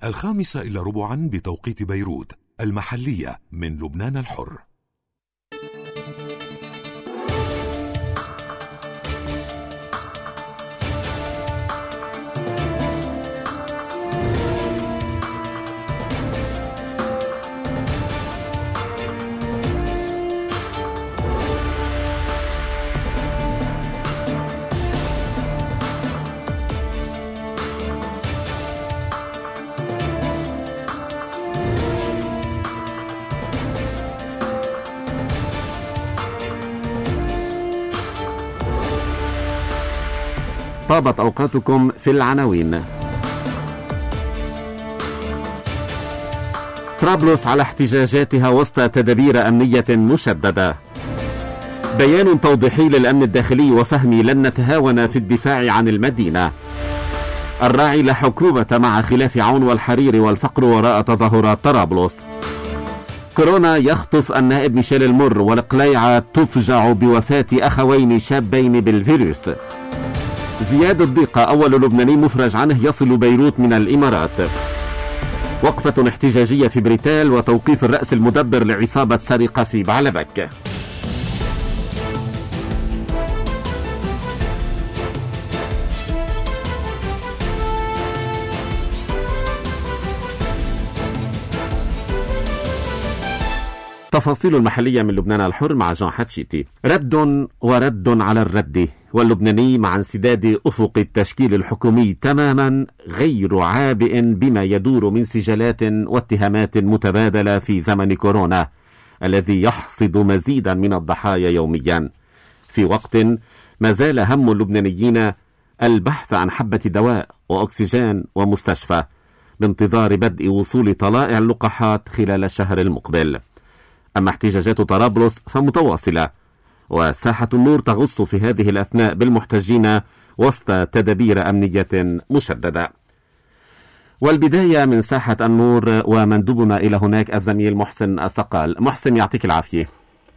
5:15 بتوقيت بيروت المحلية من لبنان الحر. طابت أوقاتكم في العناوين. طرابلس على احتجاجاتها وسط تدابير أمنية مشددة. بيان توضيحي للأمن الداخلي وفهمي لن نتهاون في الدفاع عن المدينة. الراعي لا حكومة مع خلاف عون والحرير والفقر وراء تظاهرات طرابلس. كورونا يخطف النائب ميشيل المر، والقليعة تفجع بوفاة أخوين شابين بالفيروس. زياد الضيقة أول لبناني مفرج عنه يصل بيروت من الإمارات. وقفة احتجاجية في بريتال وتوقيف الرأس المدبر لعصابة سرقة في بعلبك. تفاصيل المحلية من لبنان الحر مع جان حتشيتي. رد ورد على الرد، واللبناني مع انسداد أفق التشكيل الحكومي تماما غير عابئ بما يدور من سجالات واتهامات متبادلة في زمن كورونا الذي يحصد مزيدا من الضحايا يوميا، في وقت ما زال هم اللبنانيين البحث عن حبة دواء وأكسجين ومستشفى بانتظار بدء وصول طلائع اللقاحات خلال الشهر المقبل. أما احتجاجات طرابلس فمتواصلة، وساحة النور تغص في هذه الأثناء بالمحتجين وسط تدابير أمنية مشددة. والبداية من ساحة النور ومندوبنا إلى هناك الزميل محسن الثقال. محسن يعطيك العافية.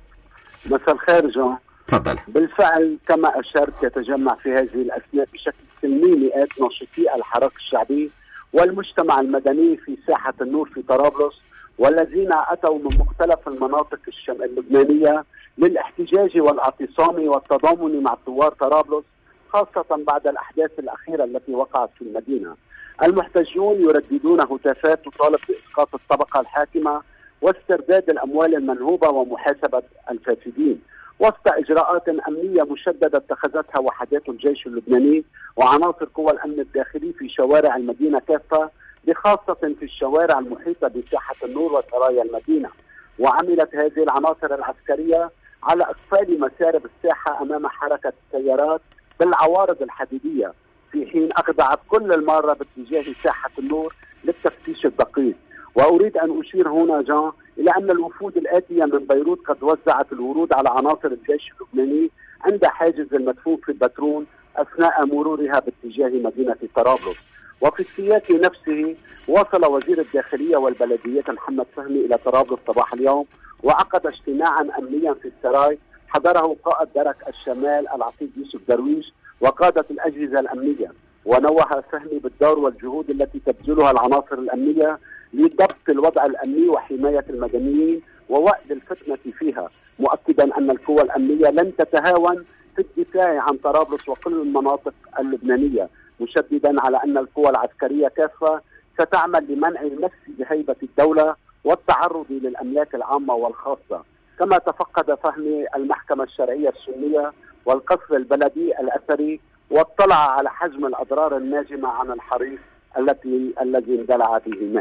مساء الخير جون. تفضل. بالفعل كما أشرت يتجمع في هذه الأثناء بشكل سلمي مئات ناشطي الحراك الشعبي والمجتمع المدني في ساحة النور في طرابلس، والذين أتوا من مختلف المناطق اللبنانية للاحتجاج والاعتصام والتضامن مع ثوار طرابلس، خاصة بعد الأحداث الأخيرة التي وقعت في المدينة. المحتجون يرددون هتافات تطالب بإسقاط الطبقة الحاكمة واسترداد الأموال المنهوبة ومحاسبة الفاسدين، وسط إجراءات أمنية مشددة اتخذتها وحدات الجيش اللبناني وعناصر قوى الأمن الداخلي في شوارع المدينة كافة، بخاصة في الشوارع المحيطة بساحة النور وسرايا المدينة. وعملت هذه العناصر العسكرية على إقفال مسارب الساحة أمام حركة السيارات بالعوارض الحديدية، في حين أخضعت كل المارة باتجاه ساحة النور للتفتيش الدقيق. وأريد أن أشير هنا جان إلى أن الوفود الآتية من بيروت قد وزعت الورود على عناصر الجيش اللبناني عند حاجز المدفون في البترون أثناء مرورها باتجاه مدينة طرابلس. وفي السياق نفسه وصل وزير الداخلية والبلدية محمد فهمي إلى طرابلس صباح اليوم، وعقد اجتماعا أمنيا في السراي حضره قائد درك الشمال العقيد يوسف درويش وقادة الأجهزة الأمنية. ونوه فهمي بالدور والجهود التي تبذلها العناصر الأمنية لضبط الوضع الأمني وحماية المدنيين ووأد الفتنة فيها، مؤكدا أن القوى الأمنية لن تتهاون في الدفاع عن طرابلس وكل المناطق اللبنانية، مشددا على أن القوى العسكرية كافة ستعمل لمنع النفس بهيبة الدولة والتعرض للأملاك العامة والخاصة. كما تفقد فهمي المحكمة الشرعية السنية والقصر البلدي الأثري، واطلع على حجم الأضرار الناجمة عن الحريق الذي اندلع به الماء.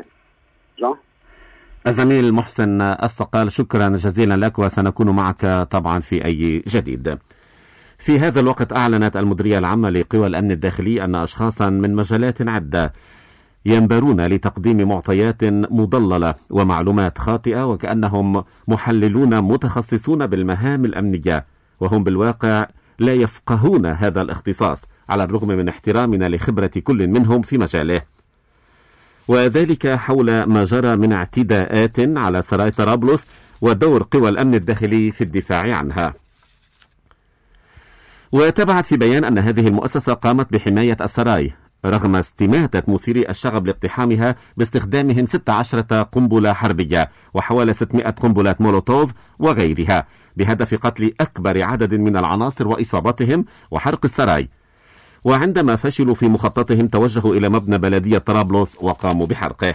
الزميل محسن الثقال، شكرا جزيلا لك، وسنكون معك طبعا في أي جديد. في هذا الوقت أعلنت المديرية العامة لقوى الأمن الداخلي أن أشخاصا من مجالات عدة ينبرون لتقديم معطيات مضللة ومعلومات خاطئة وكأنهم محللون متخصصون بالمهام الأمنية، وهم بالواقع لا يفقهون هذا الاختصاص على الرغم من احترامنا لخبرة كل منهم في مجاله، وذلك حول ما جرى من اعتداءات على سراي طرابلس ودور قوى الأمن الداخلي في الدفاع عنها. وتابعت في بيان أن هذه المؤسسة قامت بحماية السراي رغم استماتة مثيري الشغب لاقتحامها باستخدامهم 16 قنبلة حربية وحوالي 600 قنبلة مولوتوف وغيرها، بهدف قتل أكبر عدد من العناصر وإصابتهم وحرق السراي. وعندما فشلوا في مخططهم توجهوا إلى مبنى بلدية طرابلس وقاموا بحرقه.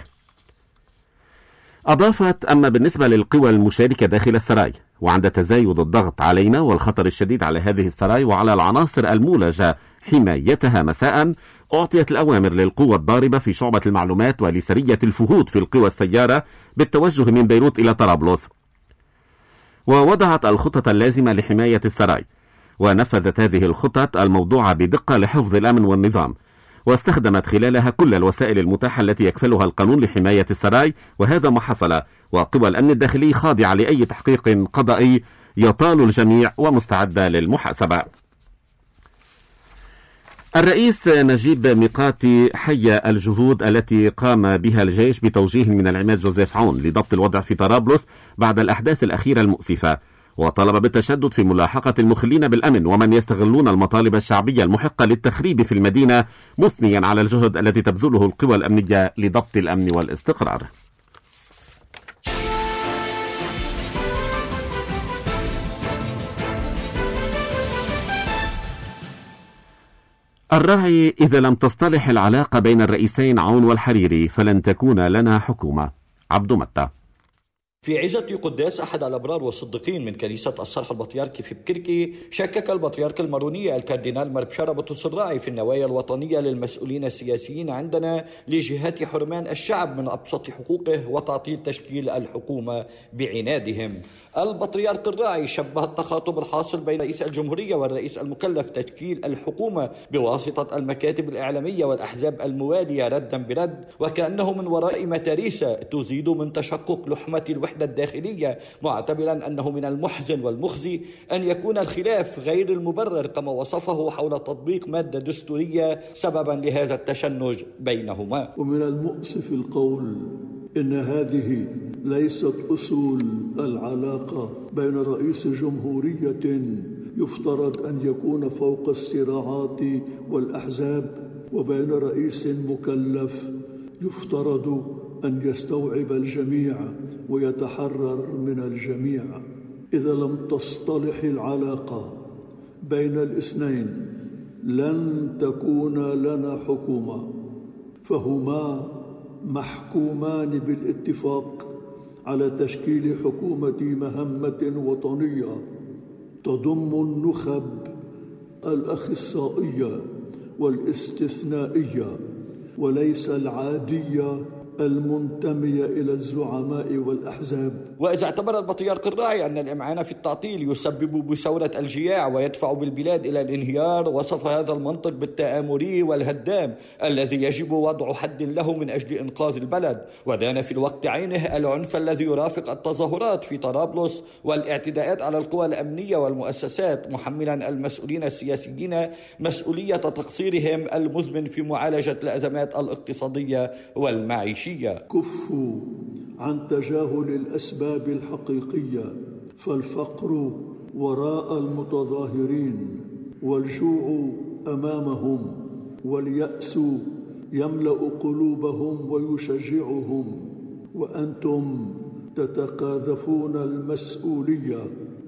أضافت: أما بالنسبة للقوى المشاركة داخل السراي، وعند تزايد الضغط علينا والخطر الشديد على هذه السراي وعلى العناصر المولجة حمايتها مساء، أعطيت الأوامر للقوى الضاربة في شعبة المعلومات ولسرية الفهود في القوى السيارة بالتوجه من بيروت إلى طرابلس، ووضعت الخطط اللازمة لحماية السراي، ونفذت هذه الخطط الموضوعة بدقة لحفظ الأمن والنظام، واستخدمت خلالها كل الوسائل المتاحة التي يكفلها القانون لحماية السراي، وهذا ما حصل. وقوى الأمن الداخلي خاضعة لأي تحقيق قضائي يطال الجميع ومستعدة للمحاسبة. الرئيس نجيب ميقاتي حيّ الجهود التي قام بها الجيش بتوجيه من العماد جوزيف عون لضبط الوضع في طرابلس بعد الأحداث الأخيرة المؤسفة، وطلب بالتشدد في ملاحقة المخلين بالأمن ومن يستغلون المطالب الشعبية المحقة للتخريب في المدينة، مثنيا على الجهد التي تبذله القوى الأمنية لضبط الأمن والاستقرار. الراعي: إذا لم تصطلح العلاقة بين الرئيسين عون والحريري فلن تكون لنا حكومة. عبد متى. في عزة قداس أحد الأبرار والصديقين من كنيسة الصرح البطريركي في بكركي، شكك البطريرك الماروني الكاردينال مربشارة بطرس الراعي في النوايا الوطنية للمسؤولين السياسيين عندنا لجهات حرمان الشعب من أبسط حقوقه وتعطيل تشكيل الحكومة بعنادهم. البطريرك الراعي شبه التخاطب الحاصل بين رئيس الجمهورية والرئيس المكلف تشكيل الحكومة بواسطة المكاتب الإعلامية والأحزاب الموالية ردا برد، وكأنه من وراء متاريسة تزيد من تشقق لحمة الوحدة الداخلية، معتبرا أنه من المحزن والمخزي أن يكون الخلاف غير المبرر كما وصفه حول تطبيق مادة دستورية سببا لهذا التشنج بينهما. ومن المؤسف القول إن هذه ليست أصول العلاقة بين رئيس جمهورية يفترض أن يكون فوق الصراعات والأحزاب وبين رئيس مكلف يفترض أن يستوعب الجميع ويتحرر من الجميع. إذا لم تصطلح العلاقة بين الاثنين لن تكون لنا حكومة، فهما محكومان بالاتفاق على تشكيل حكومة مهمة وطنية تضم النخب الأخصائية والاستثنائية وليس العادية المنتمية إلى الزعماء والأحزاب. وإذا اعتبر البطريرك الراعي أن الإمعان في التعطيل يسبب بثورة الجياع ويدفع بالبلاد إلى الانهيار، وصف هذا المنطق بالتآمري والهدام الذي يجب وضع حد له من أجل إنقاذ البلد، ودان في الوقت عينه العنف الذي يرافق التظاهرات في طرابلس والاعتداءات على القوى الأمنية والمؤسسات، محملا المسؤولين السياسيين مسؤولية تقصيرهم المزمن في معالجة الأزمات الاقتصادية والمعيشية. كفوا عن تجاهل الأسباب الحقيقية، فالفقر وراء المتظاهرين والجوع أمامهم واليأس يملأ قلوبهم ويشجعهم، وأنتم تتقاذفون المسؤولية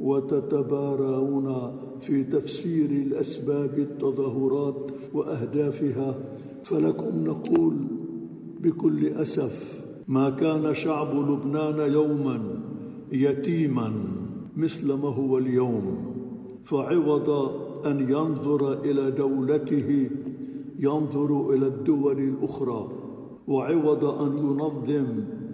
وتتبارون في تفسير الأسباب التظاهرات وأهدافها. فلكم نقول بكل أسف: ما كان شعب لبنان يوما يتيما مثل ما هو اليوم، فعوض أن ينظر إلى دولته ينظر إلى الدول الأخرى، وعوض أن ينظم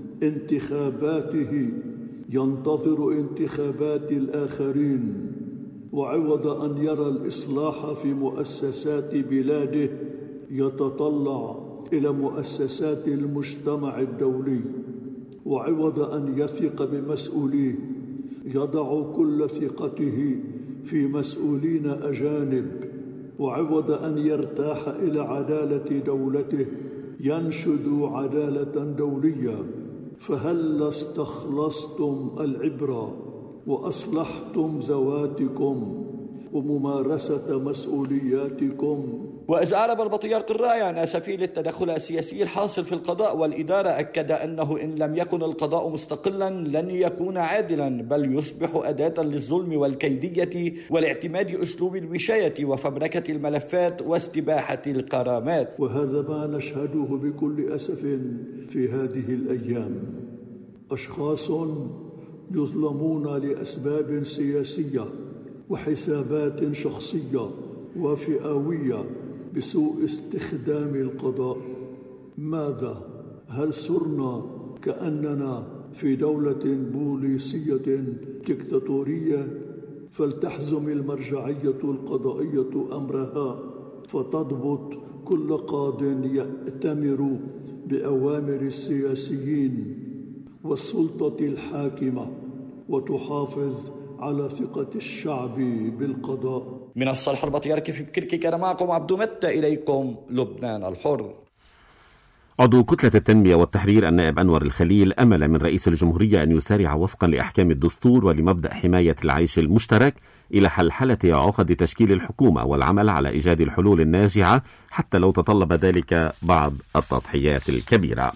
انتخاباته ينتظر انتخابات الآخرين، وعوض أن يرى الإصلاح في مؤسسات بلاده يتطلع إلى مؤسسات المجتمع الدولي، وعوض أن يثق بمسؤوليه يضع كل ثقته في مسؤولين أجانب، وعوض أن يرتاح إلى عدالة دولته ينشد عدالة دولية. فهل استخلصتم العبرة وأصلحتم ذواتكم وممارسة مسؤولياتكم. وإذ أعرب البطريرك الراعي عن أسافيل التدخل السياسي الحاصل في القضاء والإدارة، أكد أنه إن لم يكن القضاء مستقلا لن يكون عادلا، بل يصبح أداة للظلم والكيدية والاعتماد أسلوب الوشاية وفبركة الملفات واستباحة الكرامات. وهذا ما نشهده بكل أسف في هذه الأيام، أشخاص يظلمون لأسباب سياسية وحسابات شخصية وفئوية بسوء استخدام القضاء. ماذا؟ هل صرنا كأننا في دولة بوليسية ديكتاتورية؟ فلتحزم المرجعية القضائية أمرها فتضبط كل قاض يأتمر بأوامر السياسيين والسلطة الحاكمة وتحافظ على ثقة الشعب بالقضاء. من الصالح البطريركي في بكركي كان معكم عبدو متى، إليكم لبنان الحر. عضو كتلة التنمية والتحرير النائب أنور الخليل أمل من رئيس الجمهورية أن يسارع وفقا لأحكام الدستور ولمبدأ حماية العيش المشترك إلى حلحلة عقد تشكيل الحكومة والعمل على إيجاد الحلول الناجعة حتى لو تطلب ذلك بعض التضحيات الكبيرة.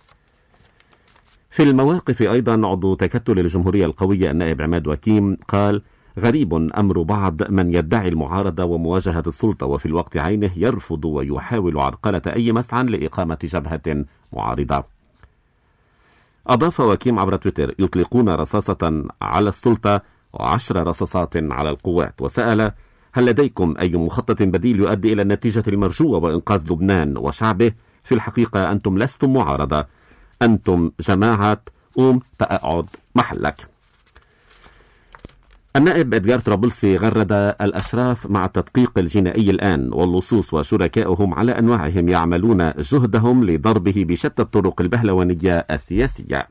في المواقف أيضا عضو تكتل الجمهورية القوية النائب عماد وكيم قال: غريب أمر بعض من يدعي المعارضة ومواجهة السلطة وفي الوقت عينه يرفض ويحاول عرقلة أي مسعى لإقامة جبهة معارضة. أضاف وكيم عبر تويتر: يطلقون رصاصة على السلطة و10 رصاصات على القوات. وسأل: هل لديكم أي مخطط بديل يؤدي إلى النتيجة المرجوة وإنقاذ لبنان وشعبه؟ في الحقيقة أنتم لستم معارضة، أنتم جماعة قوم تقعد محلك. النائب إدغار طرابلسي غرد الأشراف مع التدقيق الجنائي الآن، واللصوص وشركائهم على أنواعهم يعملون جهدهم لضربه بشتى الطرق البهلوانية السياسية.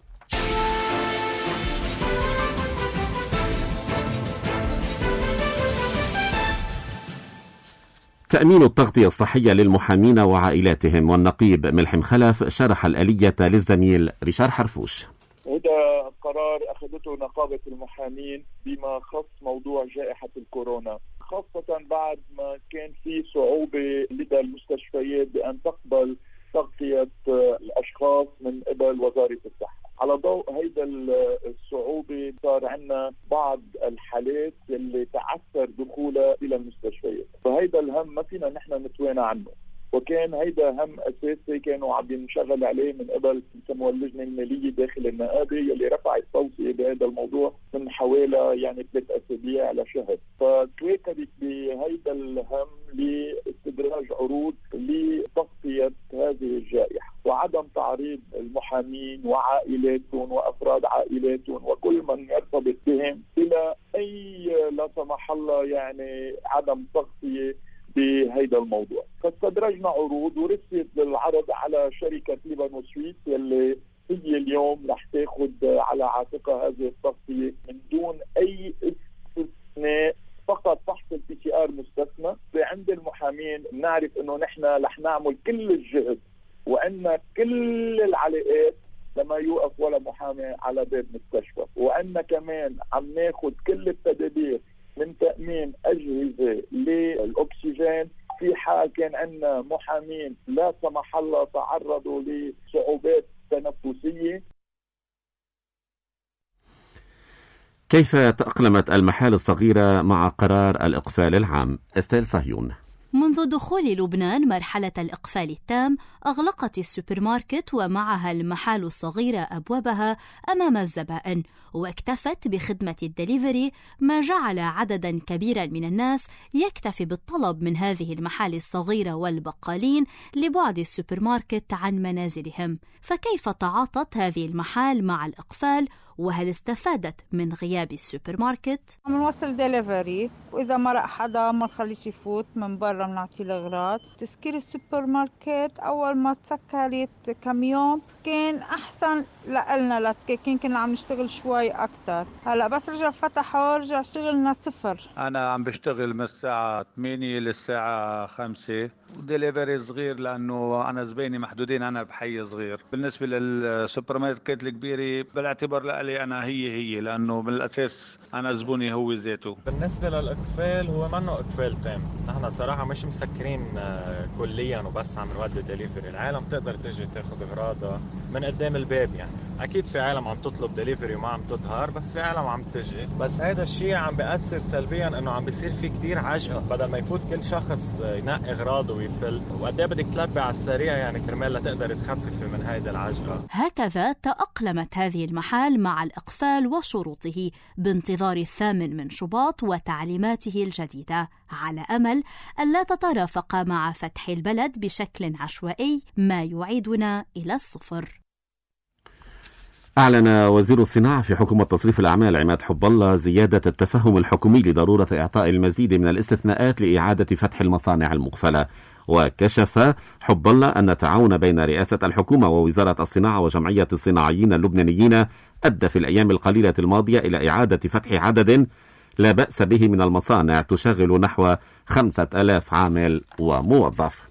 تأمين التغطية الصحية للمحامين وعائلاتهم، والنقيب ملحم خلف شرح الآلية للزميل ريشار حرفوش. هذا قرار أخذته نقابة المحامين بما خص موضوع جائحة الكورونا، خاصة بعد ما كان في صعوبة لدى المستشفيات بأن تقبل تغطية الأشخاص من قبل وزارة الصحة. على ضوء هيدا الصعوبة صار عندنا بعض الحالات اللي تعثر دخولها إلى المستشفيات، فهيدا الهم ما فينا نحن نتوانى عنه، وكان هيدا هم أساسي كانوا عم ينشغل عليه من قبل يسموها اللجنة المالية داخل النقابة يلي رفعت توصية بهذا الموضوع من حوالي 3 أسابيع لشهر. فتواكبت بهيدا الهم لاستدراج عروض لتغطية هذه الجائحة وعدم تعريض المحامين وعائلاتهم وأفراد عائلاتهم وكل من يرتبط بهم إلى أي لا سمح الله عدم تغطية بهيدا الموضوع. فاستدرجنا عروض ورسيت للعرض على شركة ليبان وسويس اللي هي اليوم رح تاخذ على عاتقها هذه التغطية من دون أي استثناء، فقط فحص الPCR مستثنى. عند المحامين نعرف انه نحن رح نعمل كل الجهد وان كل العلاقات لما يوقف ولا محامي على باب مستشفى، وان كمان عم ناخذ كل التدابير من تأمين أجهزة للأكسجين في حال كان عندنا محامين لا سمح الله تعرضوا لصعوبات تنفسية. كيف تأقلمت المحال الصغيرة مع قرار الإقفال العام؟ استيل صهيون. منذ دخول لبنان مرحلة الإقفال التام أغلقت السوبر ماركت ومعها المحال الصغيرة أبوابها أمام الزبائن، واكتفت بخدمة الدليفري، ما جعل عددا كبيرا من الناس يكتفي بالطلب من هذه المحال الصغيرة والبقالين لبعد السوبر ماركت عن منازلهم. فكيف تعاطت هذه المحال مع الإقفال؟ وهل استفادت من غياب السوبر ماركت؟ عم نوصل ديليفري، وإذا مرق حدا ما نخليش يفوت من برا، بنعطيه الأغراض. تسكير السوبر ماركت أول ما تسكرت كم يوم كان أحسن لنا، لكن كنا عم نشتغل شوي أكتر. هلأ بس رجع فتحوا رجع شغلنا صفر. أنا عم بشتغل من الساعة 8 للساعة 5، ديليفري صغير لأنه أنا زبيني محدودين، أنا بحي صغير. بالنسبة للسوبر ماركت الكبيرة بالاعتبار لألي أنا هي لأنه من الأساس أنا زبوني هو ذاته. بالنسبة للإقفال هو منه إقفال تام، نحن صراحة مش مسكرين كليا وبس عم نودي ديليفري. العالم تقدر تجي تاخد أغراضها من قدام الباب، يعني أكيد في عالم عم تطلب ديليفري وما عم تظهر، بس في عالم عم تجي. بس هذا الشيء عم بيأثر سلبيا إنه عم بيصير في كتير عجقة، بدل ما يفوت كل شخص ينقي أغراضه ويفل، وقد ايه بدك تلبي على السريع يعني كرمال لتقدر تخففي من هيدا العجقة. هكذا تأقلمت هذه المحال مع الإقفال وشروطه بانتظار 8 شباط وتعليماته الجديدة، على أمل ألا تترافق مع فتح البلد بشكل عشوائي ما يعيدنا إلى الصفر. أعلن وزير الصناعة في حكومة تصريف الأعمال عماد حب الله زيادة التفهم الحكومي لضرورة إعطاء المزيد من الاستثناءات لإعادة فتح المصانع المقفلة. وكشف حب الله أن التعاون بين رئاسة الحكومة ووزارة الصناعة وجمعية الصناعيين اللبنانيين أدى في الأيام القليلة الماضية إلى إعادة فتح عدد لا بأس به من المصانع تشغل نحو 5000 عامل وموظف.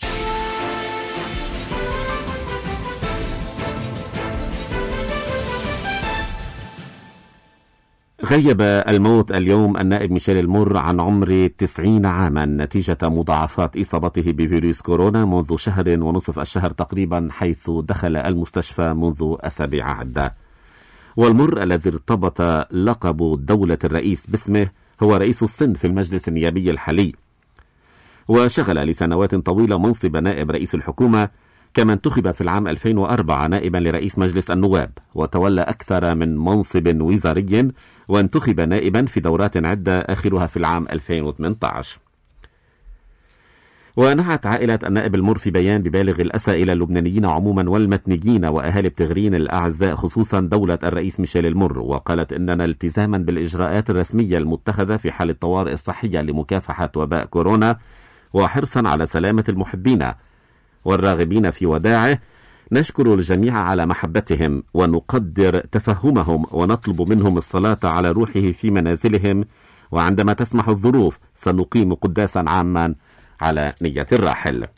غيب الموت اليوم النائب ميشيل المر عن عمر 90 عاما نتيجة مضاعفات إصابته بفيروس كورونا منذ 1.5 شهر تقريبا، حيث دخل المستشفى منذ أسابيع عدة. والمر الذي ارتبط لقب دولة الرئيس باسمه هو رئيس الصن في المجلس النيابي الحالي، وشغل لسنوات طويلة منصب نائب رئيس الحكومة، كما انتخب في العام 2004 نائبا لرئيس مجلس النواب، وتولى أكثر من منصب وزاري، وانتخب نائبا في دورات عدة آخرها في العام 2018. ونعت عائلة النائب المر في بيان ببالغ الأسى إلى اللبنانيين عموما والمتنيين وأهالي بتغرين الأعزاء خصوصا دولة الرئيس ميشيل المر، وقالت إننا التزاما بالإجراءات الرسمية المتخذة في حال الطوارئ الصحية لمكافحة وباء كورونا وحرصا على سلامة المحبين والراغبين في وداعه، نشكر الجميع على محبتهم ونقدر تفهمهم ونطلب منهم الصلاة على روحه في منازلهم، وعندما تسمح الظروف سنقيم قداسا عاما على نية الراحل.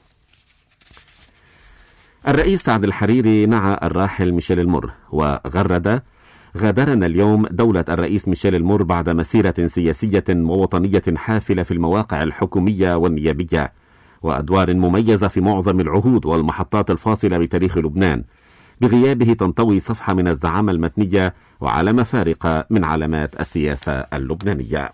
الرئيس سعد الحريري نعى الراحل ميشيل المر غادرنا اليوم دولة الرئيس ميشيل المر بعد مسيرة سياسية ووطنية حافلة في المواقع الحكومية والنيابية، وأدوار مميزة في معظم العهود والمحطات الفاصلة بتاريخ لبنان. بغيابه تنطوي صفحة من الزعامة المتنية وعلامة فارقة من علامات السياسة اللبنانية.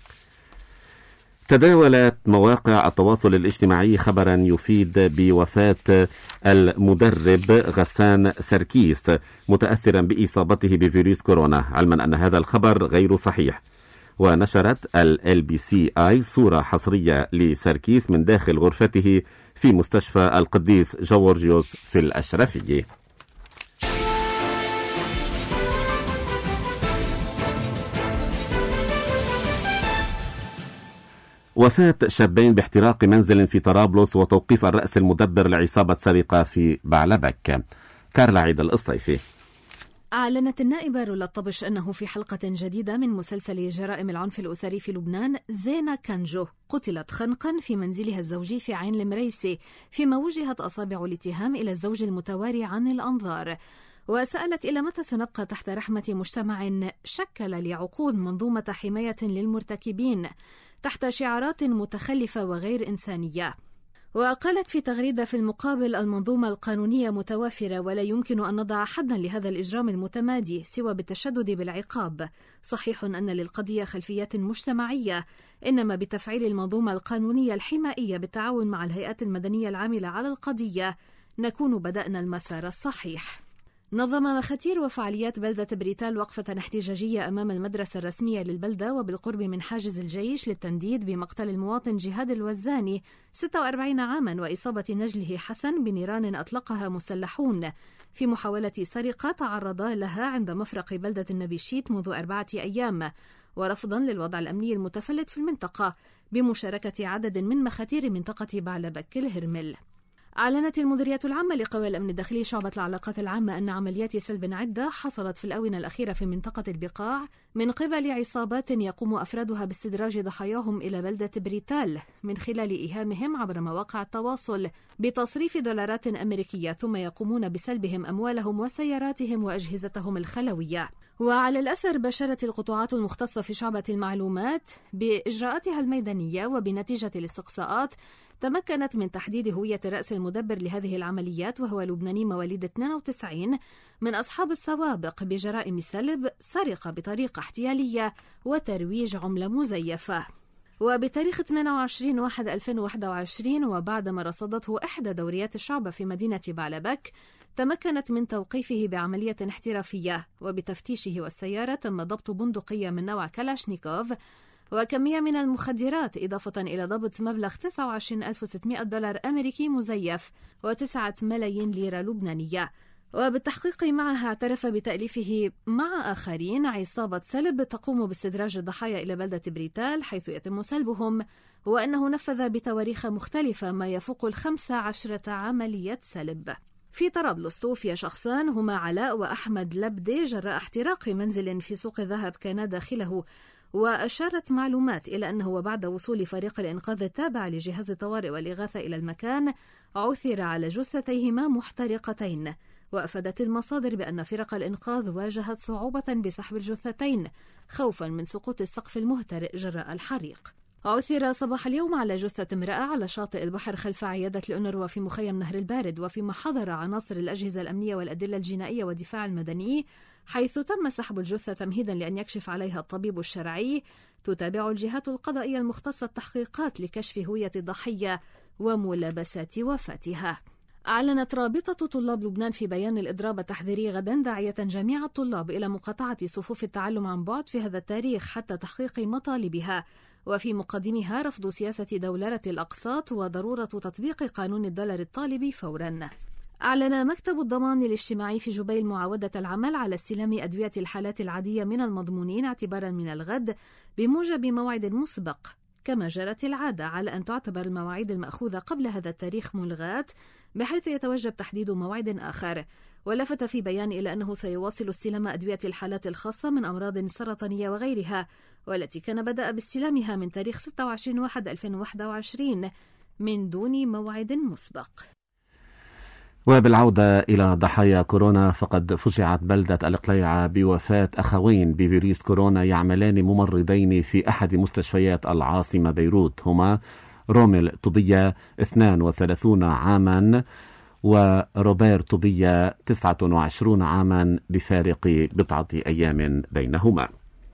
تداولت مواقع التواصل الاجتماعي خبرا يفيد بوفاة المدرب غسان سركيس متأثرا بإصابته بفيروس كورونا، علما أن هذا الخبر غير صحيح. ونشرت LBCI صورة حصرية لسركيس من داخل غرفته في مستشفى القديس جورجيوس في الأشرفية. وفاة شابين باحتراق منزل في طرابلس وتوقيف الرأس المدبر لعصابة سرقة في بعلبك. كارلا عيد الصيفي. أعلنت النائبة رولا الطبش أنه في حلقة جديدة من مسلسل جرائم العنف الأسري في لبنان، زينة كانجو قتلت خنقا في منزلها الزوجي في عين المريسي، فيما وجهت أصابع الاتهام إلى الزوج المتواري عن الأنظار، وسألت إلى متى سنبقى تحت رحمة مجتمع شكل لعقود منظومة حماية للمرتكبين تحت شعارات متخلفة وغير إنسانية. وقالت في تغريدة في المقابل: المنظومة القانونية متوافرة ولا يمكن أن نضع حدا لهذا الإجرام المتمادي سوى بالتشدد بالعقاب. صحيح أن للقضية خلفيات مجتمعية، إنما بتفعيل المنظومة القانونية الحمائية بالتعاون مع الهيئات المدنية العاملة على القضية نكون بدأنا المسار الصحيح. نظم مخاتير وفعاليات بلدة بريتال وقفة احتجاجية أمام المدرسة الرسمية للبلدة وبالقرب من حاجز الجيش للتنديد بمقتل المواطن جهاد الوزاني 46 عاما وإصابة نجله حسن بنيران أطلقها مسلحون في محاولة سرقة تعرض لها عند مفرق بلدة النبيشيت منذ 4 أيام، ورفضا للوضع الأمني المتفلت في المنطقة بمشاركة عدد من مخاتير منطقة بعلبك الهرمل. أعلنت المديرية العامة لقوى الأمن الداخلي شعبة العلاقات العامة أن عمليات سلب عدة حصلت في الآونة الأخيرة في منطقة البقاع من قبل عصابات يقوم أفرادها باستدراج ضحاياهم إلى بلدة بريتال من خلال إيهامهم عبر مواقع التواصل بتصريف دولارات أمريكية، ثم يقومون بسلبهم أموالهم وسياراتهم وأجهزتهم الخلوية. وعلى الأثر بشرت القطاعات المختصة في شعبة المعلومات بإجراءاتها الميدانية وبنتيجة الاستقصاءات تمكنت من تحديد هوية الرأس المدبر لهذه العمليات، وهو لبناني مواليد 92 من أصحاب السوابق بجرائم سلب، سرقة بطريقة احتيالية، وترويج عملة مزيفة. وبتاريخ 28/1/2021 وبعدما رصدته إحدى دوريات الشعبة في مدينة بعلبك تمكنت من توقيفه بعملية احترافية، وبتفتيشه والسيارة تم ضبط بندقية من نوع كلاشنيكوف وكمية من المخدرات، إضافة إلى ضبط مبلغ 29,600 دولار أمريكي مزيف و9 ملايين ليرة لبنانية. وبالتحقيق معها اعترف بتأليفه مع آخرين عصابة سلب تقوم باستدراج الضحايا إلى بلدة بريتال حيث يتم سلبهم، وأنه نفذ بتواريخ مختلفة ما يفوق 15 عملية سلب. في طرابلس توفي شخصان هما علاء وأحمد لبدي جراء احتراق منزل في سوق الذهب كان داخله، وأشارت معلومات إلى أنه وبعد وصول فريق الإنقاذ التابع لجهاز الطوارئ والإغاثة إلى المكان عثر على جثتيهما محترقتين. وأفادت المصادر بأن فرق الإنقاذ واجهت صعوبة بسحب الجثتين خوفا من سقوط السقف المهترئ جراء الحريق. عثر صباح اليوم على جثة امرأة على شاطئ البحر خلف عيادة الأونروا في مخيم نهر البارد، وفيما حضر عناصر الأجهزة الأمنية والأدلة الجنائية والدفاع المدني، حيث تم سحب الجثة تمهيدا لأن يكشف عليها الطبيب الشرعي. تتابع الجهات القضائية المختصة التحقيقات لكشف هوية الضحية وملابسات وفاتها. أعلنت رابطة طلاب لبنان في بيان الإضراب التحذيري غدا داعية جميع الطلاب إلى مقاطعة صفوف التعلم عن بعد في هذا التاريخ حتى تحقيق مطالبها، وفي مقدمها رفض سياسة دولارة الأقساط وضرورة تطبيق قانون الدولار الطالب فوراً. أعلن مكتب الضمان الاجتماعي في جبيل معاودة العمل على استلام أدوية الحالات العادية من المضمونين اعتباراً من الغد بموجب موعد مسبق، كما جرت العادة على أن تعتبر المواعيد المأخوذة قبل هذا التاريخ ملغاة بحيث يتوجب تحديد موعد آخر. ولفت في بيان إلى أنه سيواصل استلام أدوية الحالات الخاصة من أمراض سرطانية وغيرها، والتي كان بدأ باستلامها من تاريخ 26/1/2021 من دون موعد مسبق. وبالعودة إلى ضحايا كورونا، فقد فجعت بلدة القليعة بوفاة أخوين بفيروس كورونا يعملان ممرضين في أحد مستشفيات العاصمة بيروت، هما روميل طوبية 32 عاما وروبير طوبية 29 عاما بفارق بضعة أيام بينهما.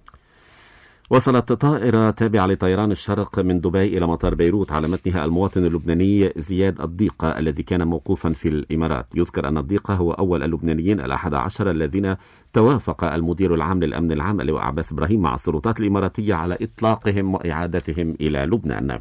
وصلت طائرة تابعة لطيران الشرق من دبي إلى مطار بيروت على متنها المواطن اللبناني زياد الضيقة الذي كان موقوفا في الإمارات. يذكر أن الضيقة هو أول اللبنانيين 11 الذين توافق المدير العام للأمن العام اللواء عباس إبراهيم مع السلطات الإماراتية على إطلاقهم وإعادتهم إلى لبنان.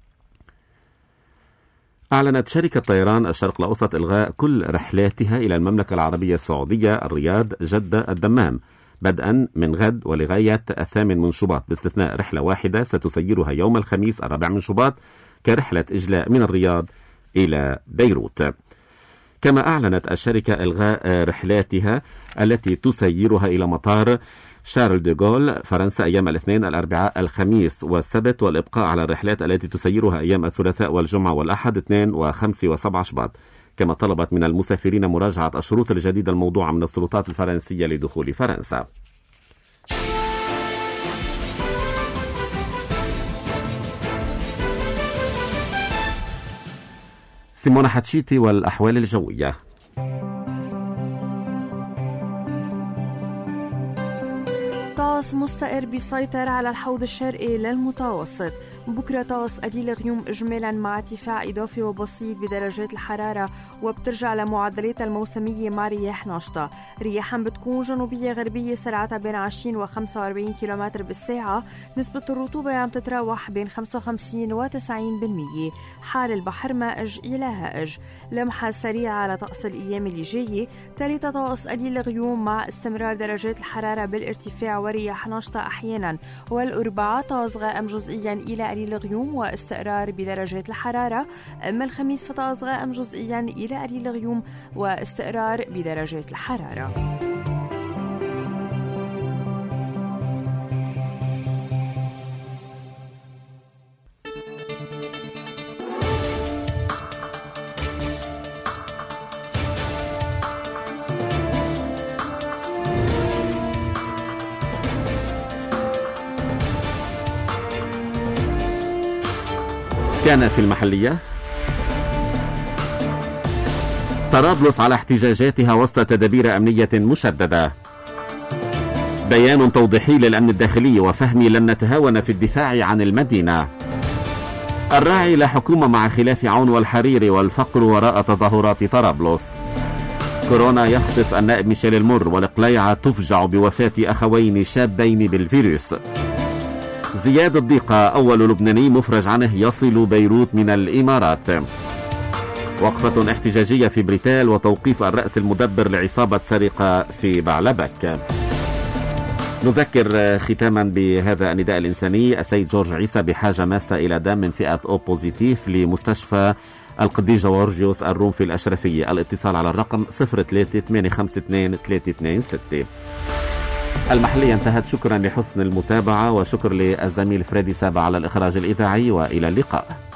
أعلنت شركة طيران الشرق الأوسط إلغاء كل رحلاتها إلى المملكة العربية السعودية الرياض جدة الدمام بدءا من غد ولغاية 8 من شباط، باستثناء رحلة واحدة ستسيرها يوم الخميس 4 من شباط كرحلة إجلاء من الرياض إلى بيروت. كما أعلنت الشركة إلغاء رحلاتها التي تسيرها إلى مطار شارل دي غول فرنسا أيام الاثنين الأربعاء الخميس والسبت، والإبقاء على الرحلات التي تسيرها أيام الثلاثاء والجمعة والأحد 2 و5 و7 شباط. كما طلبت من المسافرين مراجعة الشروط الجديدة الموضوعة من السلطات الفرنسية لدخول فرنسا. سيمونا حتشيتي والأحوال الجوية. طقس مستقر بيسيطر على الحوض الشرقي للمتوسط. بكرة طقس قليل غيوم إجمالا مع ارتفاع إضافي وبسيط بدرجات الحرارة، وبترجع لمعدلات الموسمية مع رياح نشطة. رياحا بتكون جنوبية غربية سرعتها بين 20 و 45 كيلومتر بالساعة. نسبة الرطوبة عم تتراوح بين 55 و 90%. حال البحر مائج إلى هائج. لمحة سريعة على طقس الأيام اللي جاية. ثالثة طقس قليل غيوم مع استمرار درجات الحرارة بالارتفاع ورياح نشطة أحيانا. والأربعاء طقس غائم جزئيا إلى قليل غيوم واستقرار بدرجات الحرارة. أما الخميس فطقس غائم جزئيا إلى قليل غيوم واستقرار بدرجات الحرارة. كان في المحلية. طرابلس على احتجاجاتها وسط تدابير أمنية مشددة. بيان توضيحي للأمن الداخلي وفهمي لن نتهاون في الدفاع عن المدينة. الراعي لا حكومة مع خلاف عون والحريري والفقر وراء تظاهرات طرابلس. كورونا يخطف النائب ميشيل المر، والقليعة تفجع بوفاة أخوين شابين بالفيروس. زياد الضيقة أول لبناني مفرج عنه يصل بيروت من الإمارات. وقفة احتجاجية في بريتال وتوقيف الرأس المدبر لعصابة سرقة في بعلبك. نذكر ختاما بهذا النداء الإنساني. السيد جورج عيسى بحاجة ماسة إلى دم من فئة أو بوزيتيف لمستشفى القديس جورجيوس الروم في الأشرفية. الاتصال على الرقم 03-852-326. المحلية انتهت. شكرا لحسن المتابعة وشكر للزميل فريدي سابع على الإخراج الإذاعي، وإلى اللقاء.